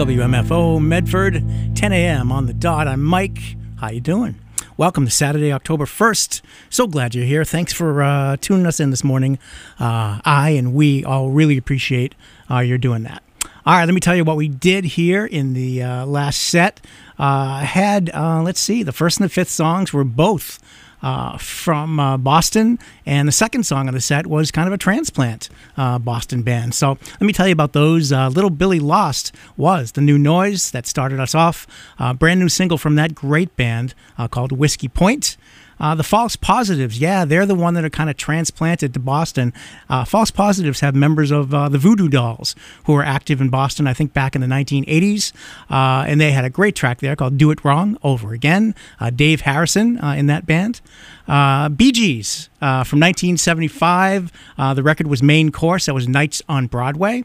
WMFO Medford, 10 a.m. on the dot. I'm Mike. How you doing? Welcome to Saturday, October 1st. So glad you're here. Thanks for tuning us in this morning. I and we all really appreciate you're doing that. All right, let me tell you what we did here in the last set. Let's see, the first and the fifth songs were both from Boston, and the second song of the set was kind of a transplant Boston band. So let me tell you about those. Little Billy Lost was the new noise that started us off. Brand new single from that great band called Whiskey Point. The False Positives, yeah, they're the one that are kind of transplanted to Boston. False Positives have members of the Voodoo Dolls who were active in Boston, I think, back in the 1980s. And they had a great track there called Do It Wrong Over Again. Dave Harrison in that band. Bee Gees from 1975. The record was Main Course. That was Nights on Broadway.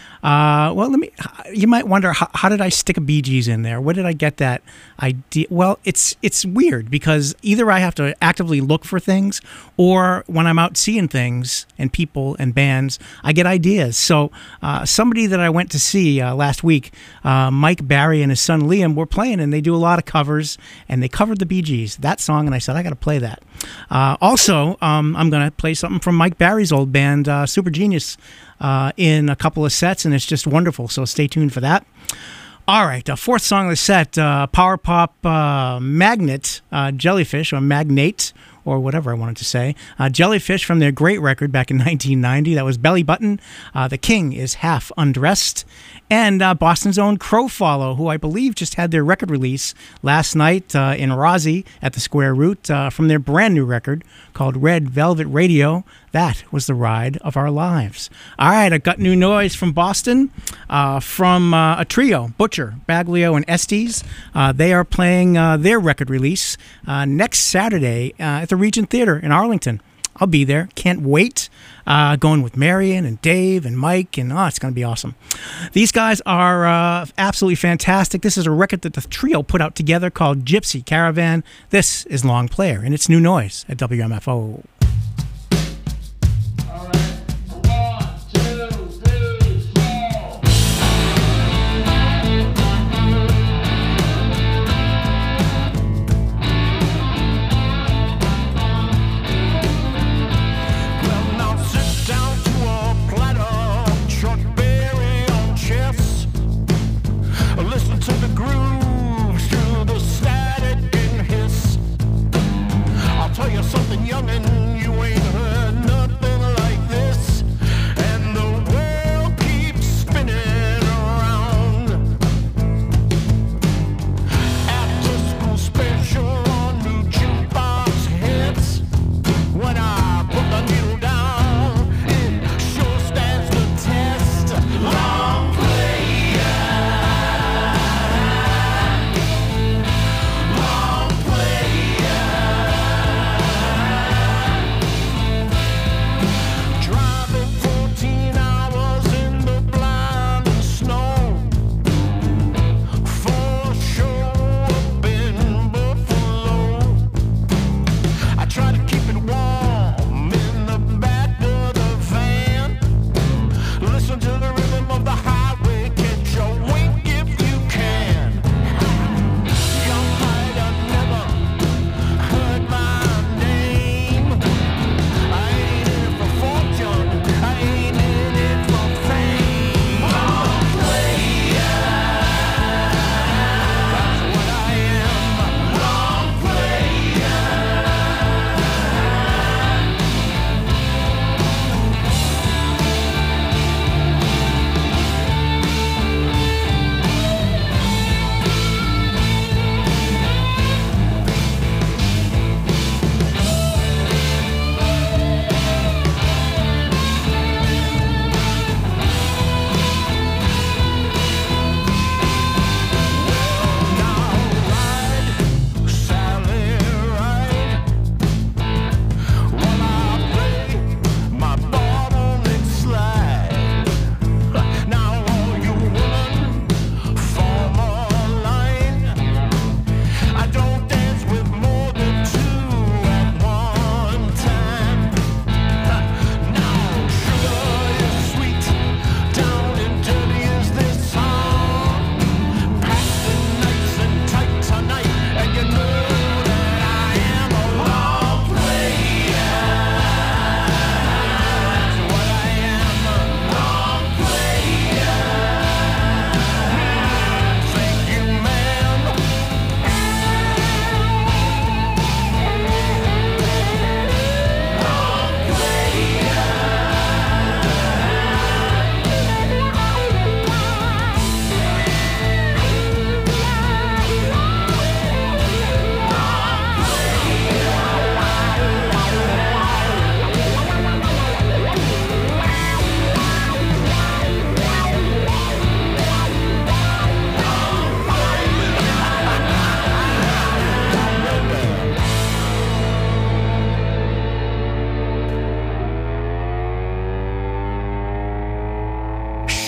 You might wonder, how did I stick a Bee Gees in there? Where did I get that idea? Well, it's weird because either I have to actively look for things, or when I'm out seeing things and people and bands, I get ideas. So somebody that I went to see last week, Mike Barry and his son Liam, were playing, and they do a lot of covers, and they covered the Bee Gees, that song, and I said, I got to play that. Also, I'm going to play something from Mike Barry's old band, Super Genius, in a couple of sets, and it's just wonderful, so stay tuned for that. All right, fourth song of the set, Power Pop Magnet, Jellyfish, or Magnate, or whatever I wanted to say. Jellyfish from their great record back in 1990. That was Belly Button. The King is Half Undressed. And Boston's own Crowfollow, who I believe just had their record release last night in Rosie at the Square Root from their brand new record called Red Velvet Radio. That was the ride of our lives. All right, I got new noise from Boston from a trio, Butcher, Baglio, and Estes. They are playing their record release next Saturday at the Regent Theater in Arlington. I'll be there. Can't wait. Going with Marion and Dave and Mike, and it's going to be awesome. These guys are absolutely fantastic. This is a record that the trio put out together called Gypsy Caravan. This is Long Player, and it's new noise at WMFO. Tell you something, youngin'.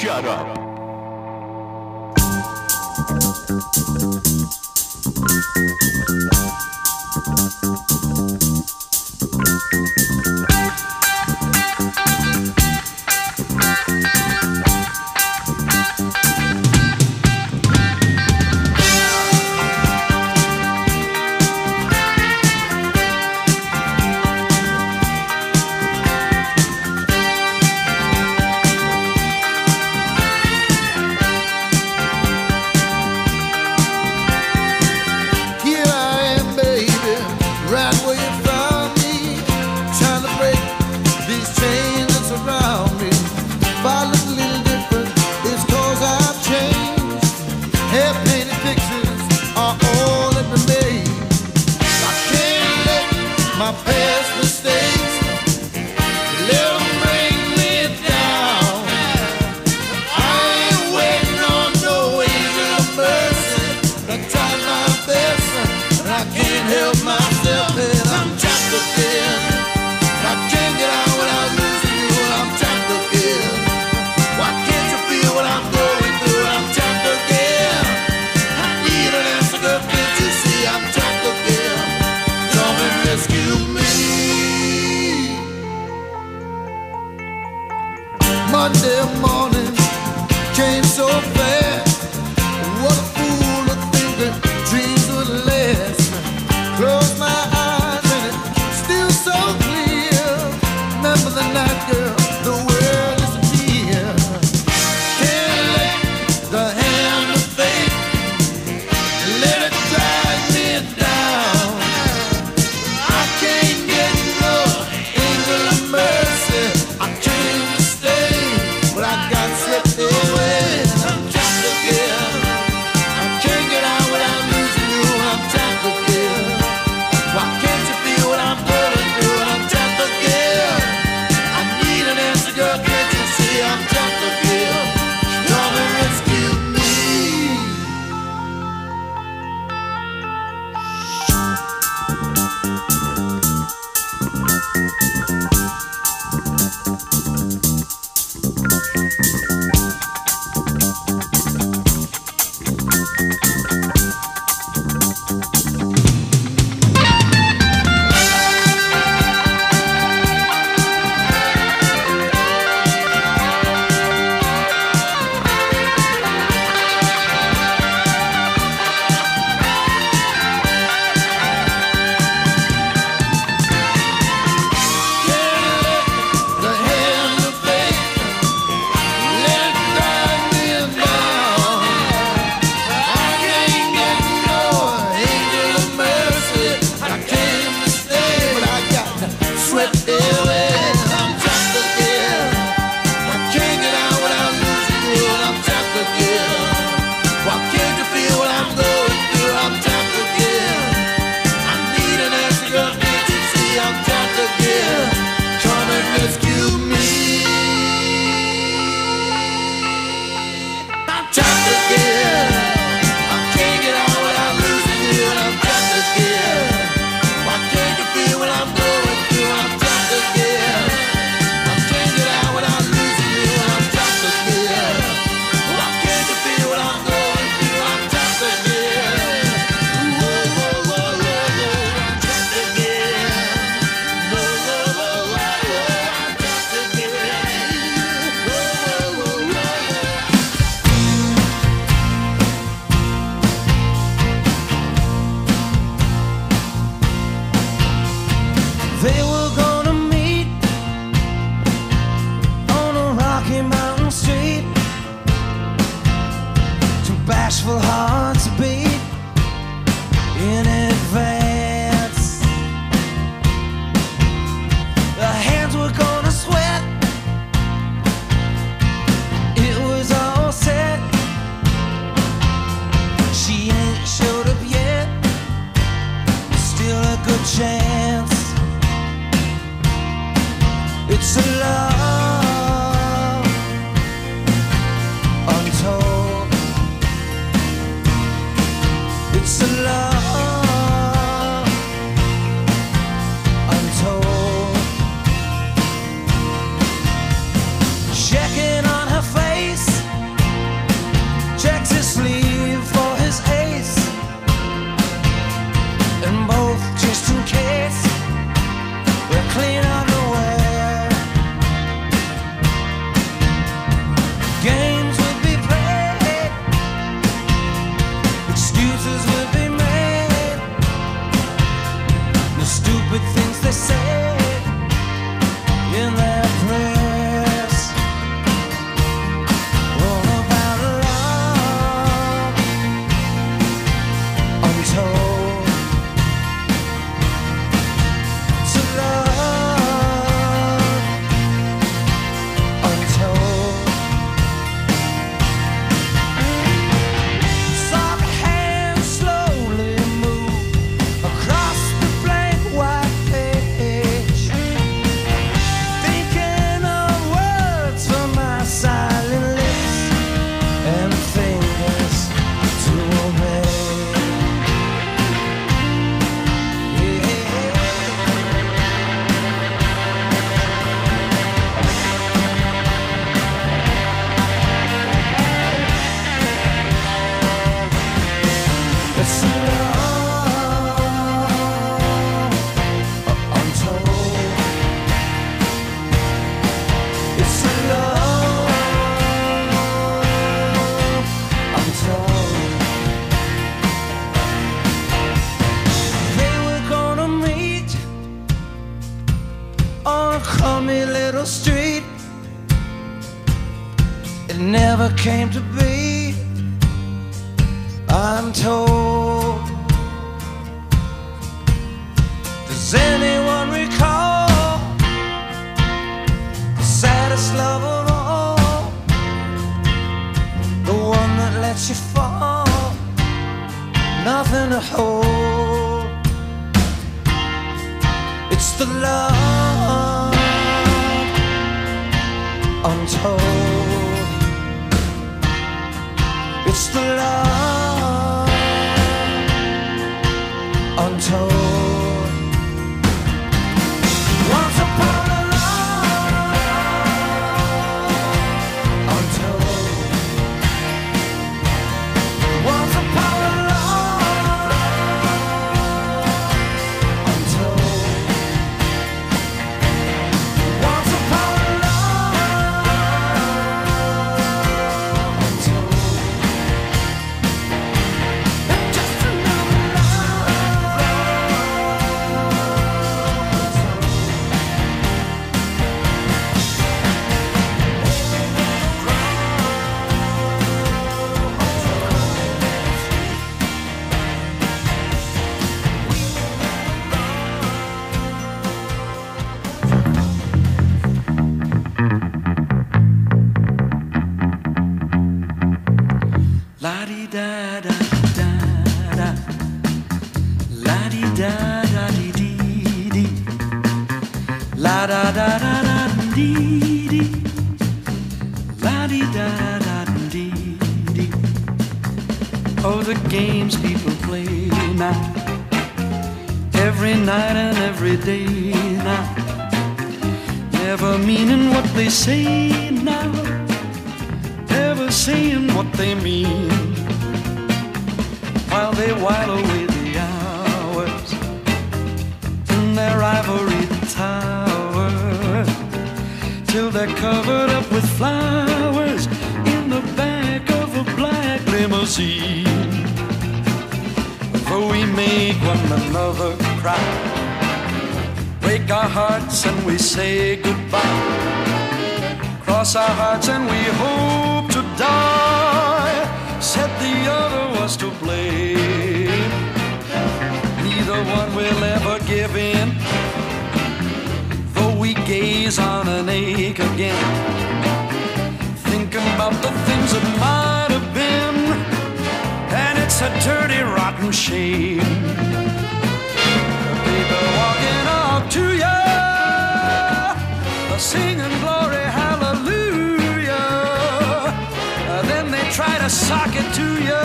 shut up. Monday morning came so fast. What a fool to think that dreams would last. Close my eyes and it's still so clear. Remember the night, girl, the world is near. Can't let the hand of fate let it drag me down. I can't get no angel of mercy. I came to stay, but I got slipped away. I'm trapped again. I can't get out without losing you. I'm trapped again. Why can't you feel what I'm going through? I'm trapped again. I need an answer, girl. Can't you see I'm trapped again? Come and rescue me. They were gonna meet on a Rocky Mountain street. Two bashful hearts beat in advance. The hands were gonna sweat. It was all set. She ain't showed up yet. Still a good chance. It's a love untold. It's a love untold. Checking on her face, little street. It never came to be, I'm told. Does anyone recall the saddest love of all? The one that lets you fall, nothing to hold. It's the love untold. It's the love untold. Once upon a love untold. Once upon a love untold. Once upon a love untold. Just another love La-dee-da-da-da-da, la-dee-da-da-dee-dee-dee, la-da-da-da-da-dee-dee, la-dee-da-da-dee-dee. Oh, the games people play now, every night and every day now, never meaning what they say now, never saying what they mean, while they while away the hours in their ivory tower, till they're covered up with flowers in the back of a black limousine. Though we make one another cry, break our hearts and we say goodbye, cross our hearts and we hope to die, said the other was to blame. Neither one will ever give in, though we gaze on an ache again, thinking about the things that might have been, and it's a dirty, rotten shame. The people walking up to you, singing glory, hallelujah, then they try to sock it to you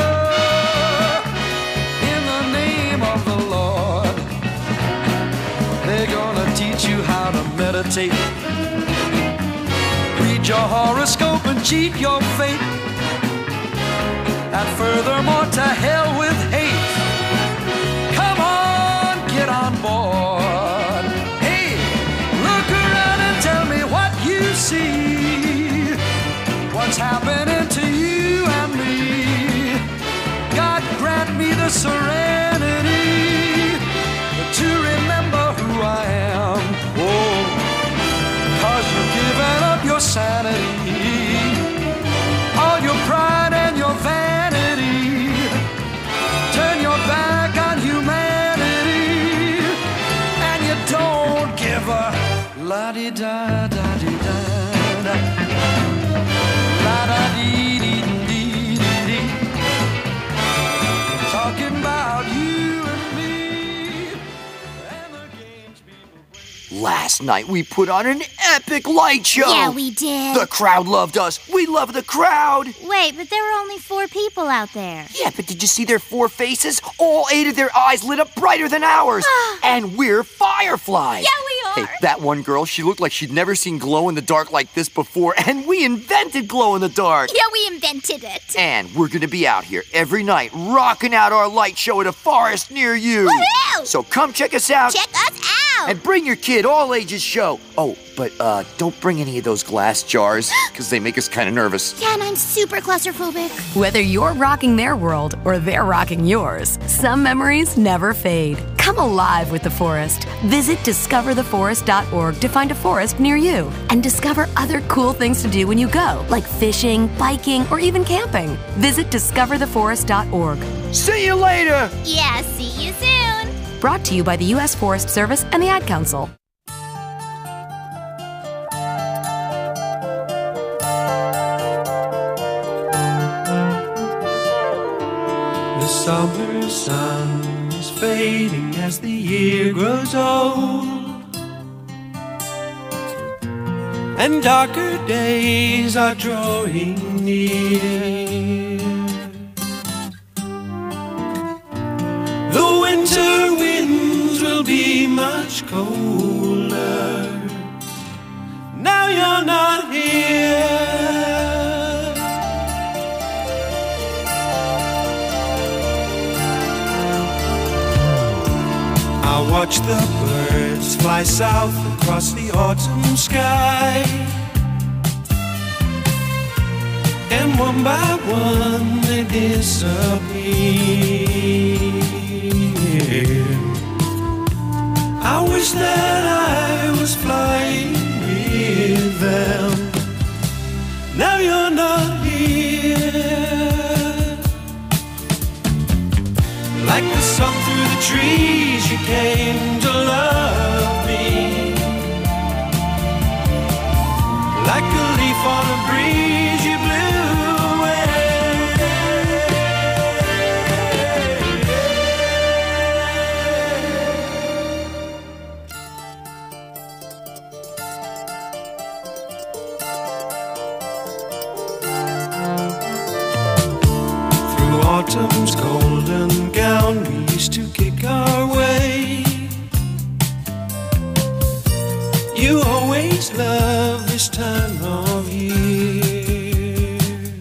in the name of the Lord. They're gonna teach you how to meditate, read your horoscope and cheat your fate, and furthermore to hell with hate. Come on, get on board. Hey, look around and tell me what you see, what's happening to you and me. God grant me the serenity to remember who I am. Oh, 'cause you've given up your sanity, all your pride and your vanity, turn your back on humanity, and you don't give a la-di-da-da-di-da-da, la-da-dee-dee-dee-dee-dee. Talking about you and me and the games people play. Last night we put on an epic light show. Yeah, we did. The crowd loved us. We love the crowd. Wait, but there were only 4 people out there. Yeah, but did you see their 4 faces? All 8 of their eyes lit up brighter than ours. And we're fireflies. Yeah, we are. Hey, that one girl, she looked like she'd never seen glow in the dark like this before, and we invented glow in the dark. Yeah, we invented it. And we're gonna be out here every night rocking out our light show at a forest near you. Woohoo! So come check us out. Check us out. And bring your kid, all ages show. Oh, but don't bring any of those glass jars, because they make us kind of nervous. Yeah, and I'm super claustrophobic. Whether you're rocking their world or they're rocking yours, some memories never fade. Come alive with the forest. Visit discovertheforest.org to find a forest near you and discover other cool things to do when you go, like fishing, biking, or even camping. Visit discovertheforest.org. See you later! Yeah, see you soon. Brought to you by the U.S. Forest Service and the Ad Council. The summer sun is fading as the year grows old, and darker days are drawing near. The winter winds will be much colder. Now you're not here. I watch the birds fly south across the autumn sky, and one by one they disappear. I wish that I was flying with them. Now you're not here. Like the sun through the trees, you came to love me. Like a leaf on a breeze, you blew away. Through autumn's golden gown, we used to kick our way. You always love this time of year.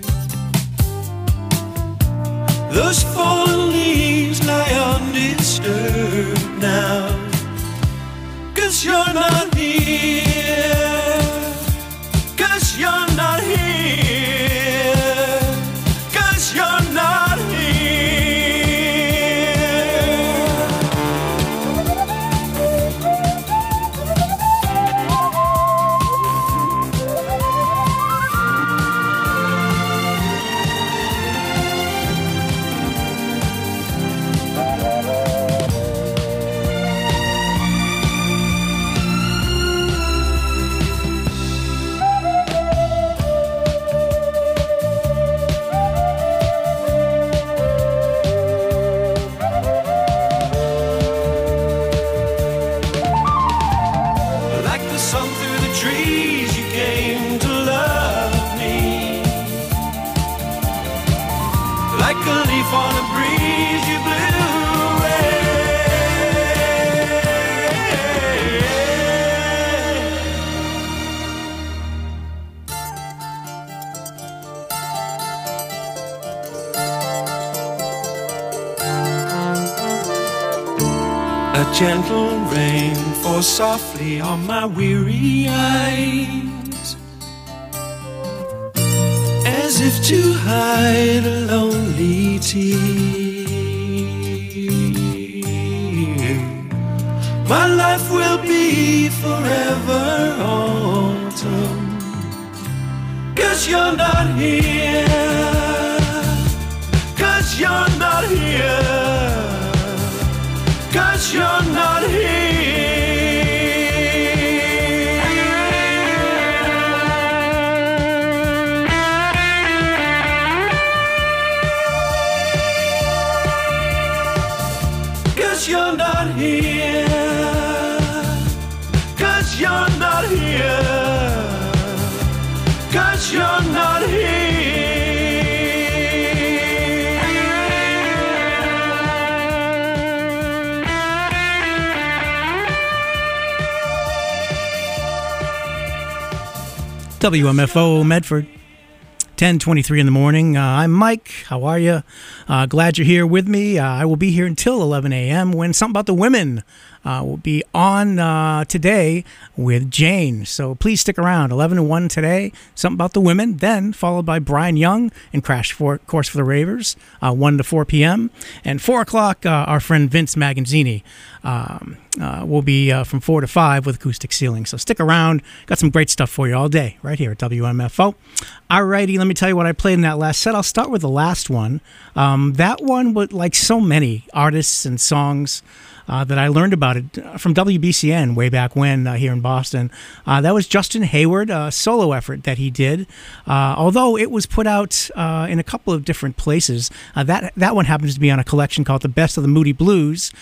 Those fallen leaves lie undisturbed now, 'cause you're not here. 'Cause you're not here. 'Cause you're not here. Like the sun through the trees, you came to love me. Like a leaf on a breeze, you blew away. A gentle rain falls softly on my weary eyes, as if to hide a lonely tear. My life will be forever autumn, 'cause you're not here. 'Cause you're not here. 'Cause you're not here. 'Cause you're not here. 'Cause you're not here. 'Cause you're not here. WMFO Medford, 10:23 in the morning. I'm Mike. How are you? Glad you're here with me. I will be here until 11 a.m. when something about the women will be on today with Jane. So please stick around. 11 to 1 today, something about the women. Then followed by Brian Young and Crash Course for the Ravers, 1 to 4 p.m. And 4 o'clock, our friend Vince Magazzini will be from 4 to 5 with Acoustic Ceiling. So stick around. Got some great stuff for you all day right here at WMFO. Alrighty, let me tell you what I played in that last set. I'll start with the last one. That one, was like so many artists and songs that I learned about it from WBCN way back when here in Boston. That was Justin Hayward, a solo effort that he did. Although it was put out in a couple of different places. That one happens to be on a collection called The Best of the Moody Blues.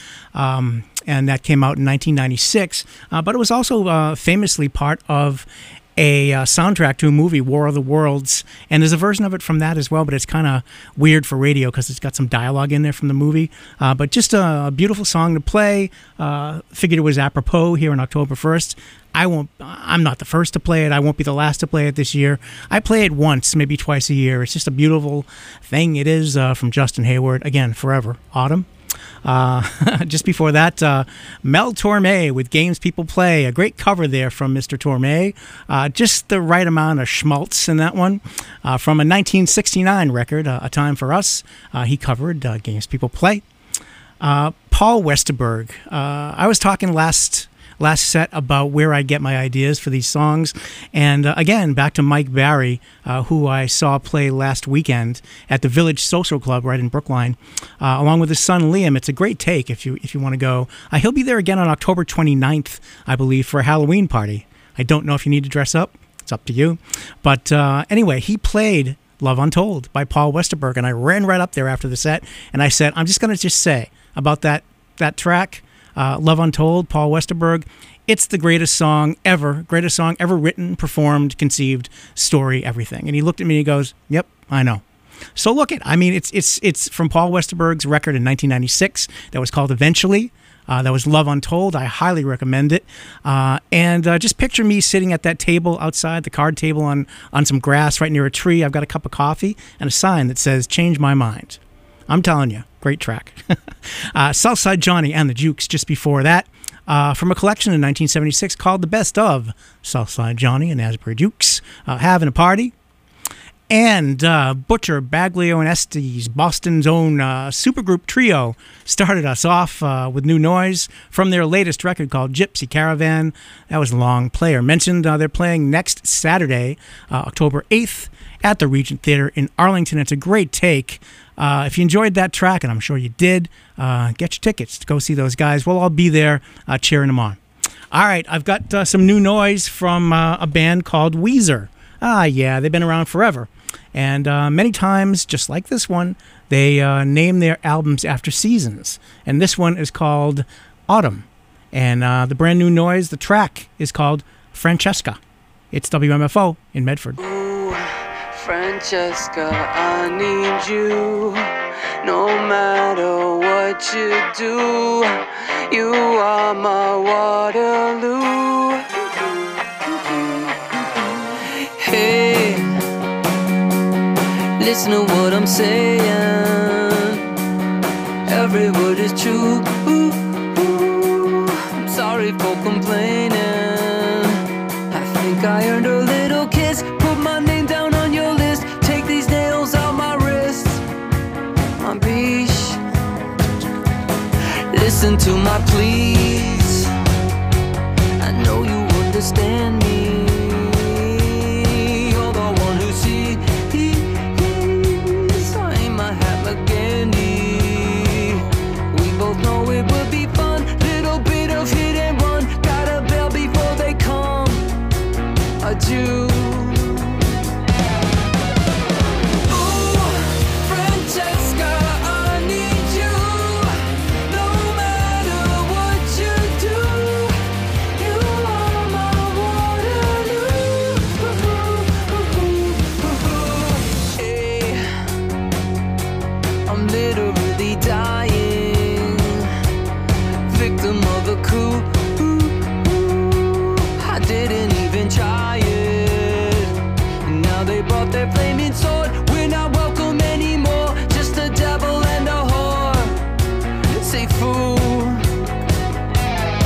And that came out in 1996. But it was also famously part of a soundtrack to a movie, War of the Worlds, and there's a version of it from that as well, but it's kind of weird for radio because it's got some dialogue in there from the movie, but just a beautiful song to play. Figured it was apropos here on October 1st. I'm not the first to play it. I won't be the last to play it this year. I play it once, maybe twice a year. It's just a beautiful thing. It is from Justin Hayward. Again, Forever, Autumn. Just before that, Mel Torme with Games People Play. A great cover there from Mr. Torme. Just the right amount of schmaltz in that one. From a 1969 record, A Time for Us. He covered Games People Play. Paul Westerberg. I was talking last set about where I get my ideas for these songs. And again, back to Mike Barry, who I saw play last weekend at the Village Social Club right in Brookline, along with his son Liam. It's a great take if you want to go. He'll be there again on October 29th, I believe, for a Halloween party. I don't know if you need to dress up. It's up to you. But anyway, he played Love Untold by Paul Westerberg, and I ran right up there after the set, and I said, I'm just going to say about that track, Love Untold, Paul Westerberg. It's the greatest song ever written, performed, conceived, story, everything. And he looked at me and he goes, yep, I know. So look it. I mean, it's from Paul Westerberg's record in 1996 that was called Eventually. That was Love Untold. I highly recommend it. And just picture me sitting at that table outside, the card table on some grass right near a tree. I've got a cup of coffee and a sign that says, Change My Mind. I'm telling you, great track. Southside Johnny and the Jukes just before that. From a collection in 1976 called The Best of Southside Johnny and Asbury Jukes. Having a Party. And Butcher, Baglio, and Estes, Boston's own supergroup trio, started us off with new noise from their latest record called Gypsy Caravan. That was a long player. Mentioned they're playing next Saturday, October 8th, at the Regent Theater in Arlington. It's a great take. If you enjoyed that track, and I'm sure you did, get your tickets to go see those guys. We'll all be there cheering them on. All right, I've got some new noise from a band called Weezer. Yeah, they've been around forever. And many times, just like this one, they name their albums after seasons. And this one is called Autumn. And the brand new noise, the track is called Francesca. It's WMFO in Medford. Ooh, Francesca, I need you. No matter what you do, you are my Waterloo. Hey, listen to what I'm saying. Every word is true. Ooh, ooh, I'm sorry for complaining. I think I earned a little kiss. Put my name down on your list. Take these nails out my wrist. My biche, listen to my pleas. I know you understand me. You're the one who sees. I ain't my Hamagani. We both know it would be fun. Little bit of hit and run. Gotta bail before they come. I do. Their flaming sword, we're not welcome anymore. Just a devil and a whore. Say fool.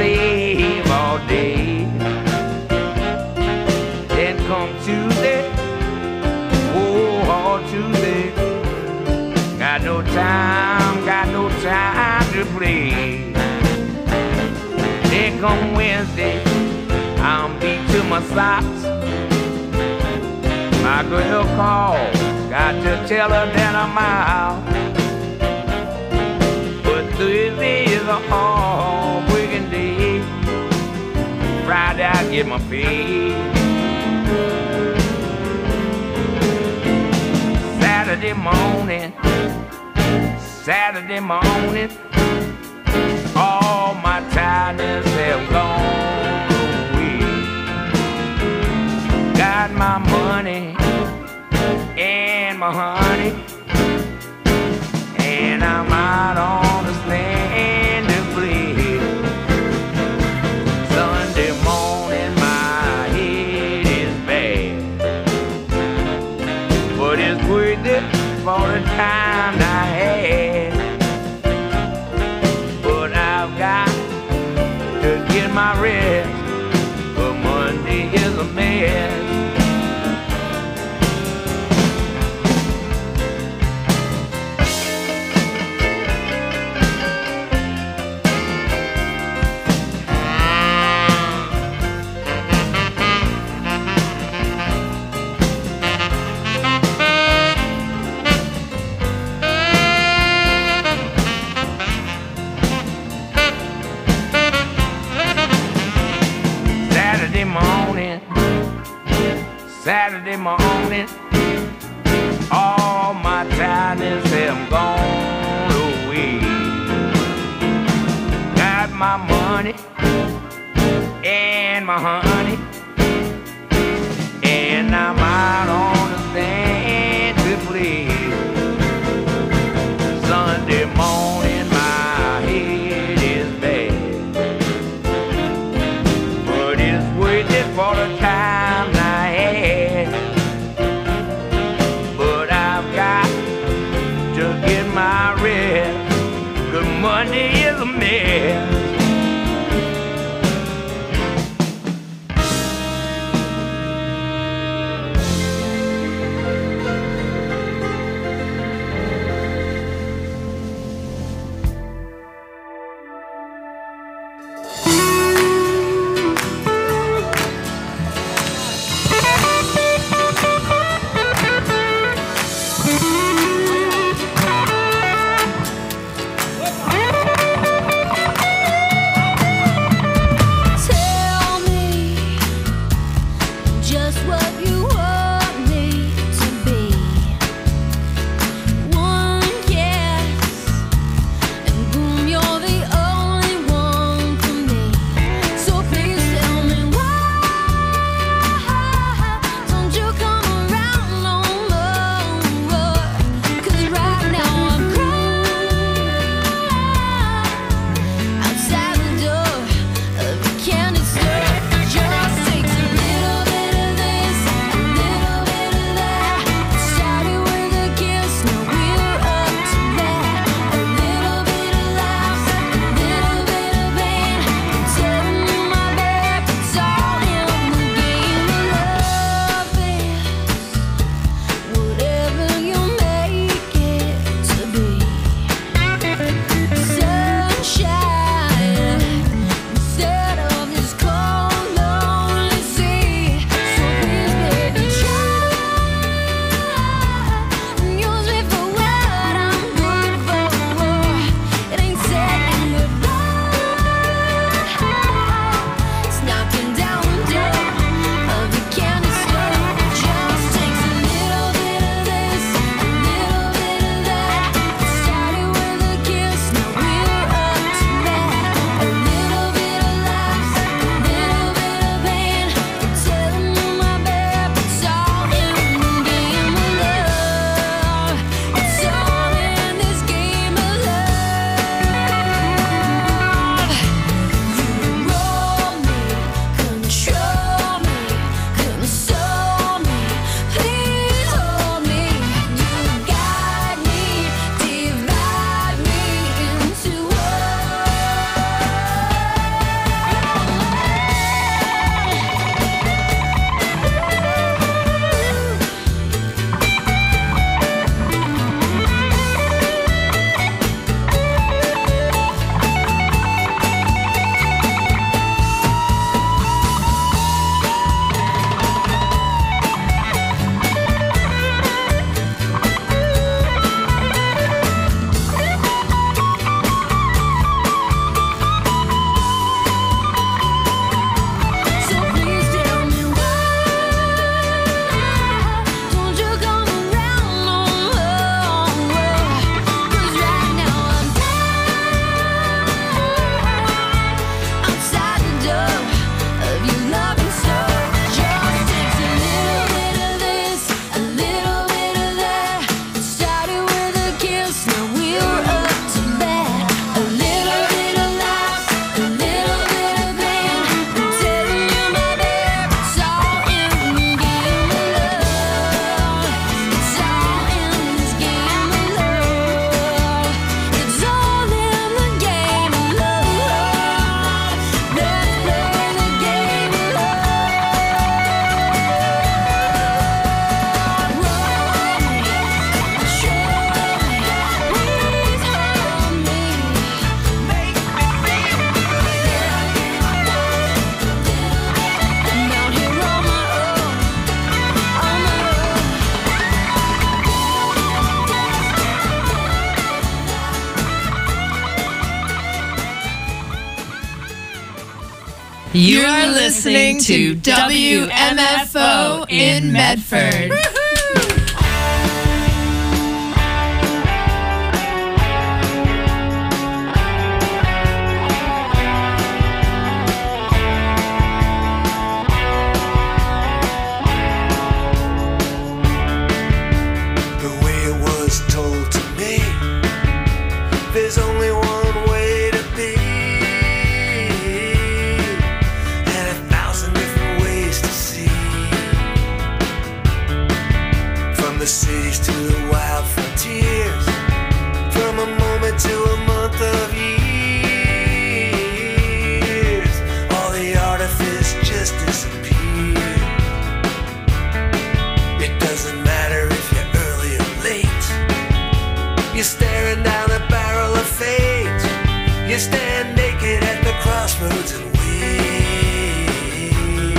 slave all day. Then come Tuesday, oh, Tuesday. Got no time to play. Then come Wednesday, I'm beat to my socks. My girl called, got to tell her that I'm out. But Thursday is a hard working day. Friday I get my pay. Saturday morning, all my tiredness have gone away. Got my money and my honey, and I'm out on the stand to play. Sunday morning, my head is bad, but it's worth it for the time I had. But I've got to get my rest, but Monday is a mess. Saturday morning, all my tiredness have gone away. Got my money and my honey, and I'm out on the stand to play. Sunday morning, my head is bad, but it's worth it for the time I had. But I've got to get my rest, 'cause Monday is a mess. Just takes a little bit of this. You are listening to WMFO in Medford. There's only one way to be, and 1,000 different ways to see. From the cities to the wild frontiers, from a moment to a month of years, all the artifice just disappears. It doesn't matter if you're early or late, you're staring down the barrel of fate. You stand naked at the crossroads and wait.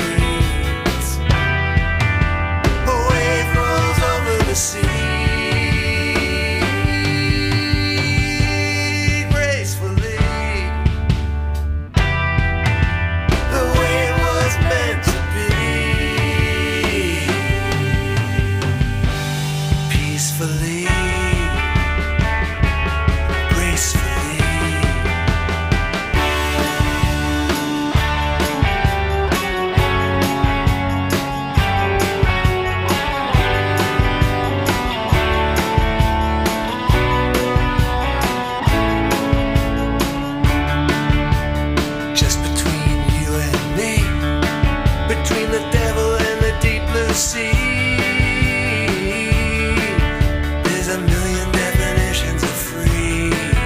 A wave rolls over the sea gracefully. The way it was meant to be. Peacefully. There's a million definitions of free.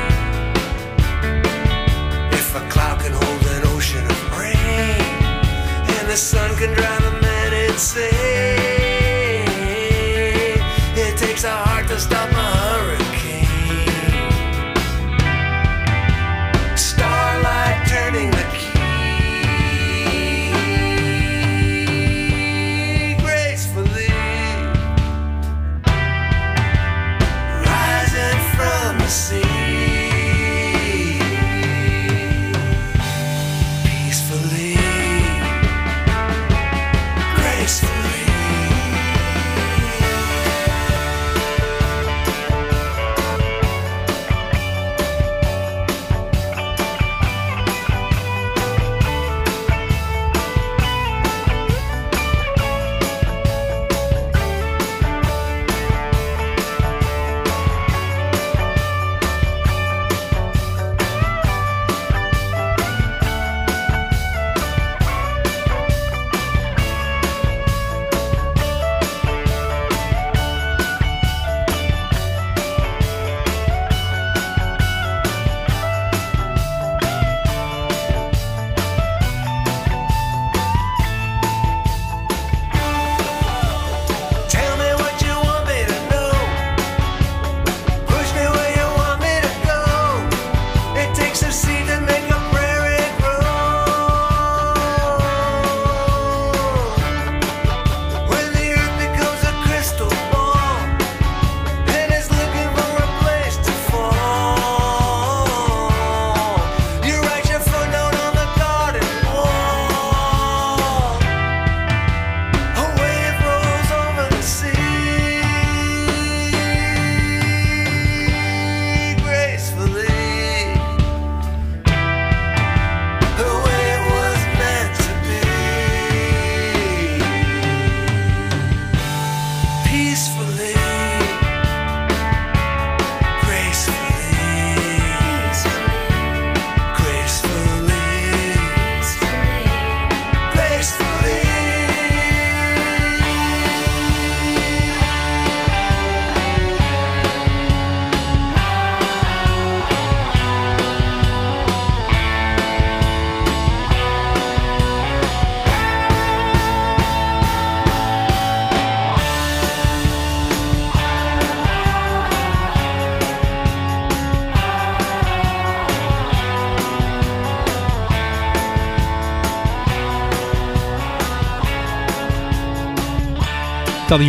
If a cloud can hold an ocean of rain, and the sun can drive a man insane, it takes a heart to stop a hurricane. Starlight turning the key. See, peacefully, gracefully.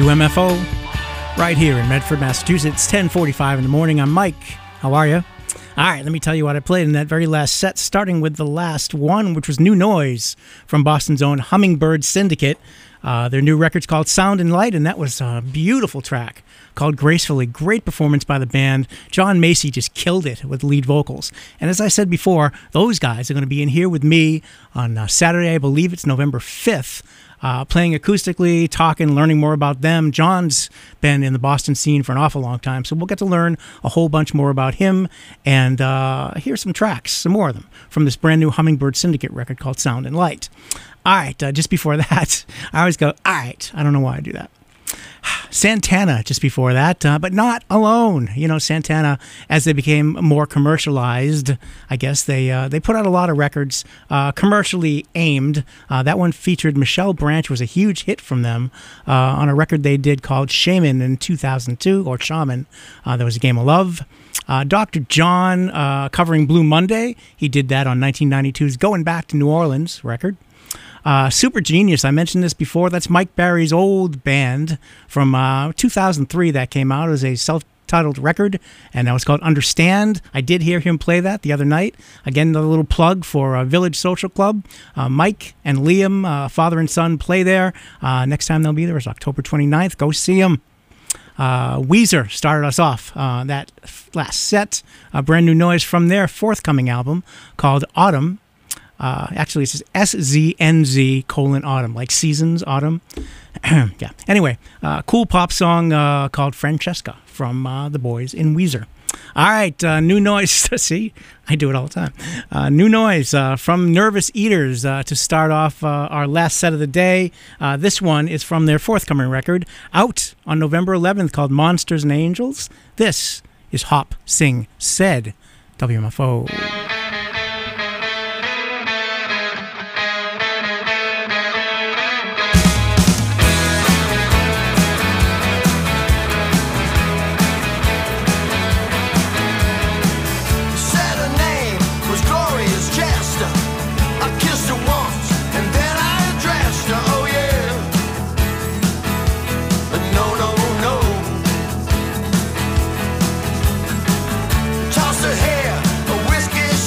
WMFO, right here in Medford, Massachusetts, 10:45 in the morning. I'm Mike. How are you? All right, let me tell you what I played in that very last set, starting with the last one, which was New Noise from Boston's own Hummingbird Syndicate. Their new record's called Sound and Light, and that was a beautiful track called Gracefully. Great performance by the band. John Macy just killed it with lead vocals. And as I said before, those guys are going to be in here with me on Saturday, I believe it's November 5th. Playing acoustically, talking, learning more about them. John's been in the Boston scene for an awful long time, so we'll get to learn a whole bunch more about him and hear some tracks, some more of them, from this brand new Hummingbird Syndicate record called Sound and Light. All right, just before that, I always go, all right, I don't know why I do that. Santana just before that, but not alone. You know, Santana, as they became more commercialized, I guess they put out a lot of records commercially aimed. That one featured Michelle Branch, was a huge hit from them on a record they did called Shaman in 2002, or Shaman. There was a Game of Love. Dr. John covering Blue Monday. He did that on 1992's Going Back to New Orleans record. Super Genius, I mentioned this before. That's Mike Barry's old band from 2003 that came out. It was a self-titled record, and that was called Understand. I did hear him play that the other night. Again, another little plug for Village Social Club. Mike and Liam, father and son, play there. Next time they'll be there is October 29th. Go see them. Weezer started us off that last set. Brand new noise from their forthcoming album called Autumn. Actually, it says SZNZ:autumn, like seasons, autumn. Yeah. Anyway, cool pop song called Francesca from the boys in Weezer. All right, new noise. See, I do it all the time. New noise from Nervous Eaters to start off our last set of the day. This one is from their forthcoming record, out on November 11th, called Monsters and Angels. This is Hop, Sing, Said, WMFO. Toss her hair, a whiskey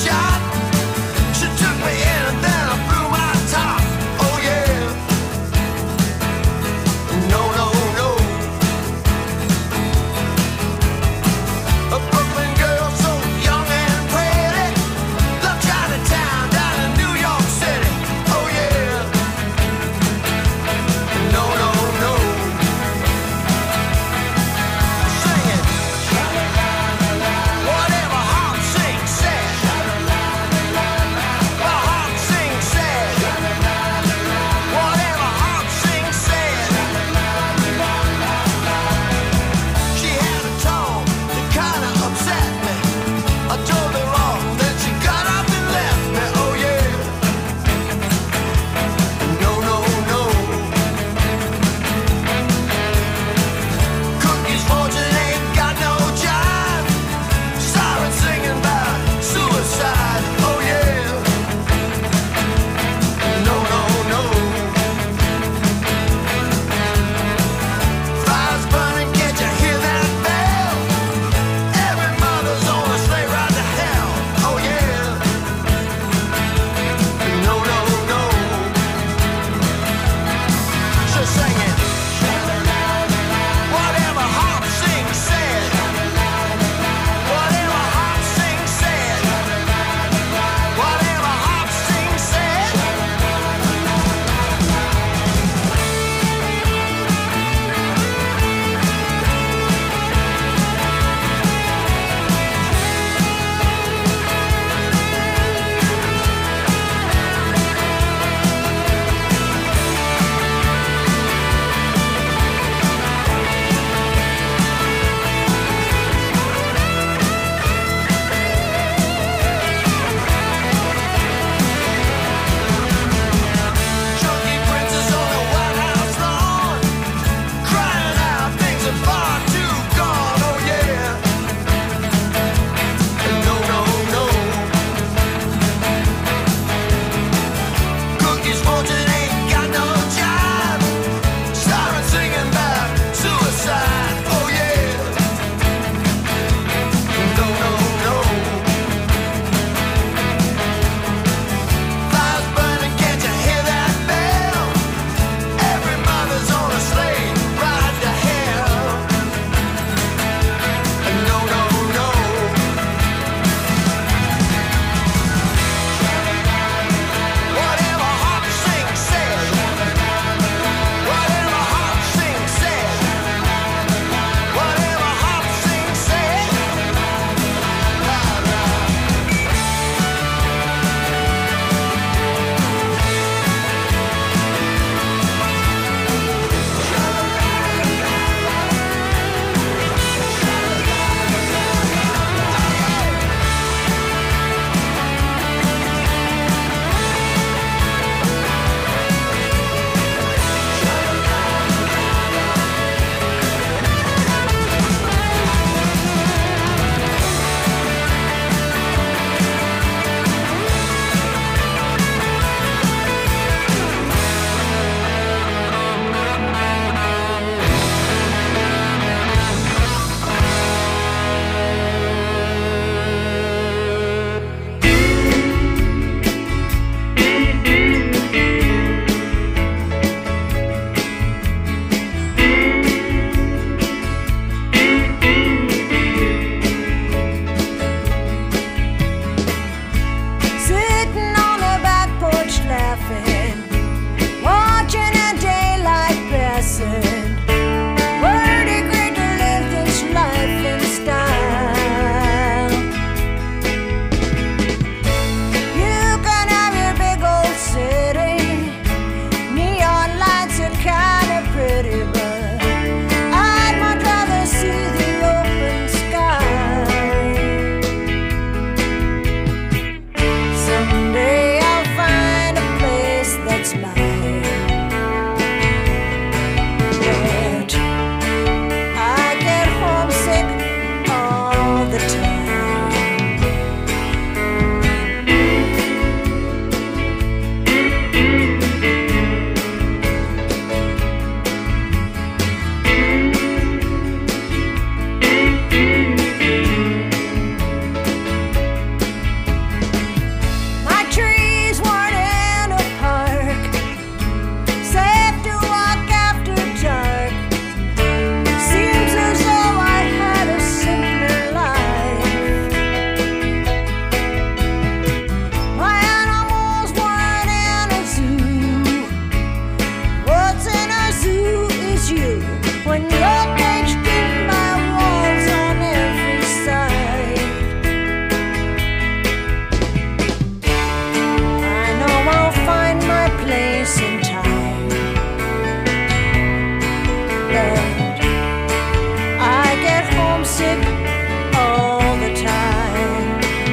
homesick all the time.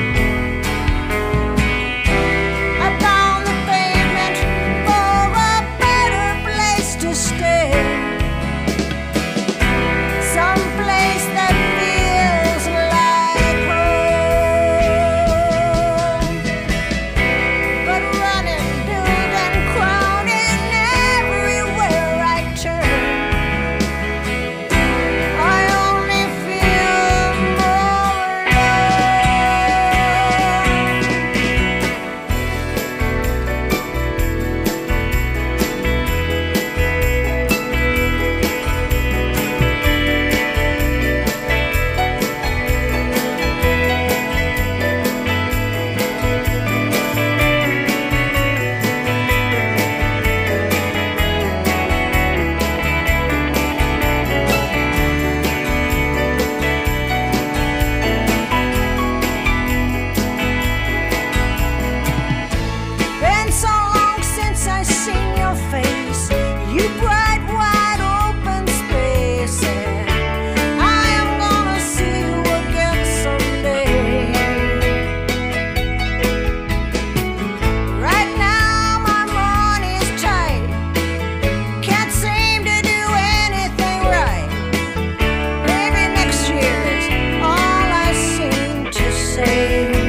I pound the pavement for a better place to stay, some place that feels like home. But running, building, crowding everywhere I turn, I only feel more been so long since I seen your face, you bright wide open space, and I am gonna see you again someday. Right now my money's tight, can't seem to do anything right. Maybe next year is all I seem to say.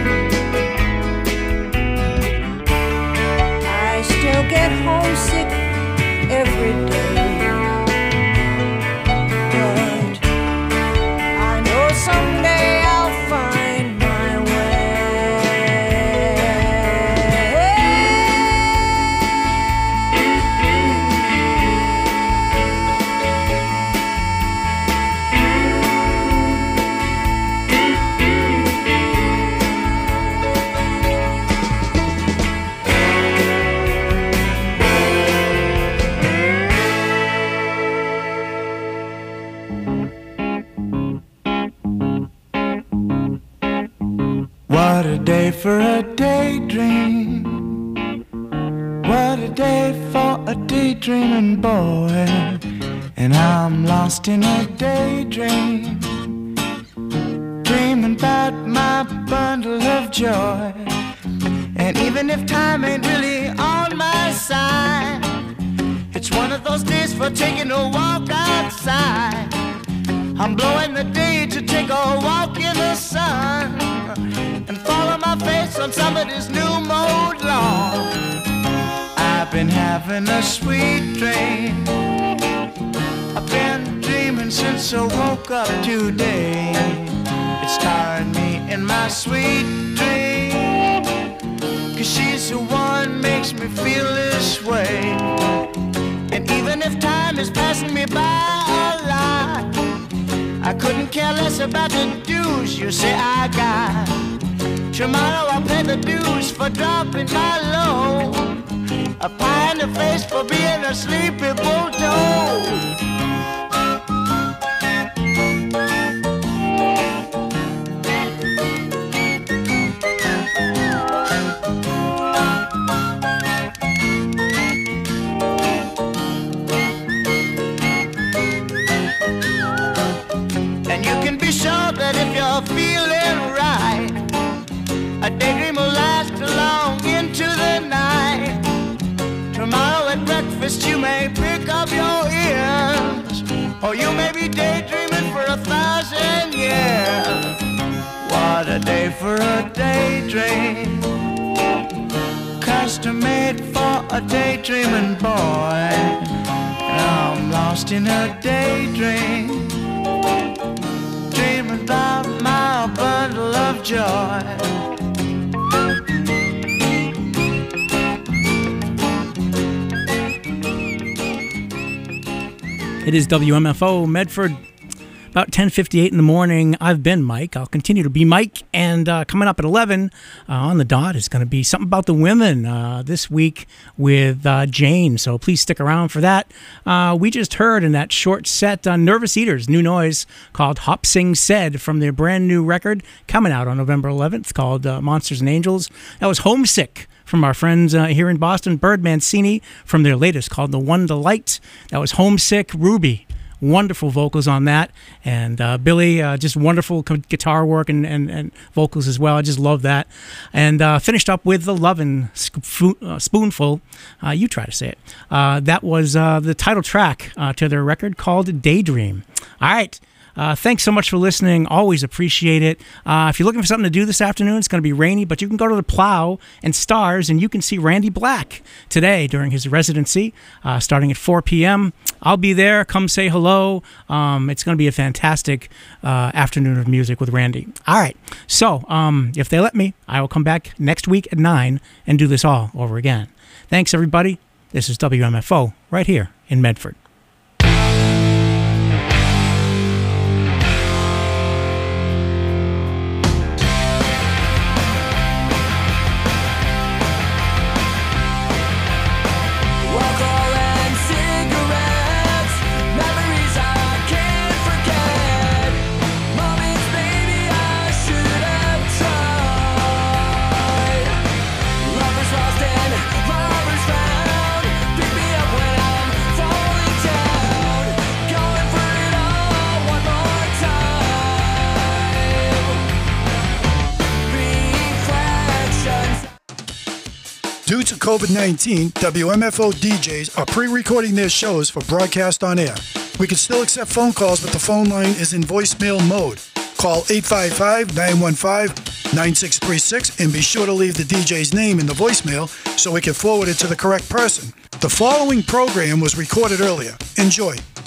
I still get homesick every day, but I know someday I'll find my What a day for a daydream. What a day for a daydreaming boy. And I'm lost in a daydream, dreaming about my bundle of joy. And even if time ain't really on my side, it's one of those days for taking a walk outside. I'm blowing the day to take a walk in the sun and follow my face on somebody's new mode lawn. I've been having a sweet dream. I've been dreaming since I woke up today. It's starring me in my sweet dream, 'cause she's the one makes me feel this way. And even if time is passing me by a lot, I couldn't care less about the dues you say I got. Tomorrow I'll pay the dues for dropping my load, a pie in the face for being a sleepy bulldog. And you can be sure that if you're feeling right, a daydream will last long into the night. Tomorrow at breakfast you may pick up your ears, or you may be daydreaming for 1,000 years. What a day for a daydream, custom made for a daydreaming boy. And I'm lost in a daydream, dreaming about my bundle of joy. It is WMFO Medford, about 10:58 in the morning. I've been Mike. I'll continue to be Mike. And coming up at 11 on the dot is going to be something about the women this week with Jane. So please stick around for that. We just heard in that short set Nervous Eaters, new noise called Hop Sing Said from their brand new record coming out on November 11th called Monsters and Angels. That was Homesick from our friends here in Boston, Bird Mancini, from their latest called The One Delight. That was Homesick. Ruby wonderful vocals on that. And Billy, just wonderful guitar work and vocals as well. I just love that. And finished up with the Lovin' Spoonful. You try to say it. That was the title track to their record called Daydream. All right. Thanks so much for listening. Always appreciate it. If you're looking for something to do this afternoon, it's going to be rainy, but you can go to the Plow and Stars, and you can see Randy Black today during his residency, starting at 4 p.m. I'll be there. Come say hello. It's going to be a fantastic afternoon of music with Randy. All right. So if they let me, I will come back next week at 9 and do this all over again. Thanks, everybody. This is WMFO right here in Medford. Due to COVID-19, WMFO DJs are pre-recording their shows for broadcast on air. We can still accept phone calls, but the phone line is in voicemail mode. Call 855-915-9636 and be sure to leave the DJ's name in the voicemail so we can forward it to the correct person. The following program was recorded earlier. Enjoy.